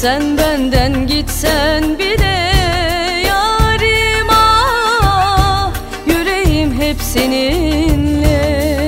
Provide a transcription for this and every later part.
Sen benden gitsen bile yarim, ah, yüreğim hep seninle.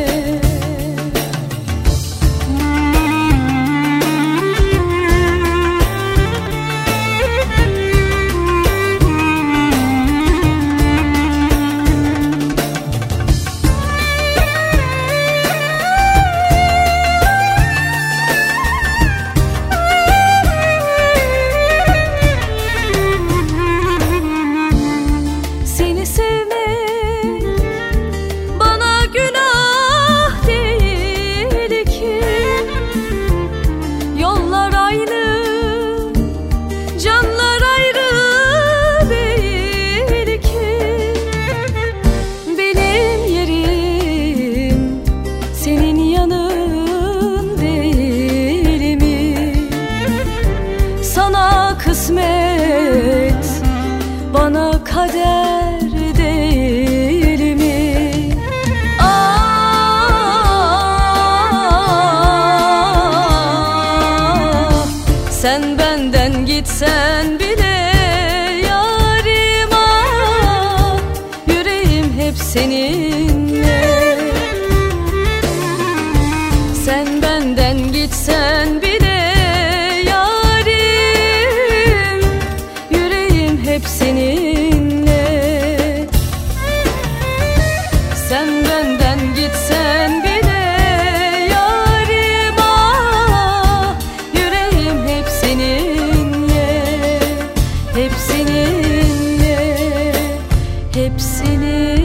Kısmet, bana kader değil mi? Ah, sen benden gitsen bile yarim, ah, yüreğim hep seninle. Sen benden gitsen bile hep seninle. Sen benden gitsen bile yarim, ah, yüreğim hep seninle. Hep seninle, hep seninle.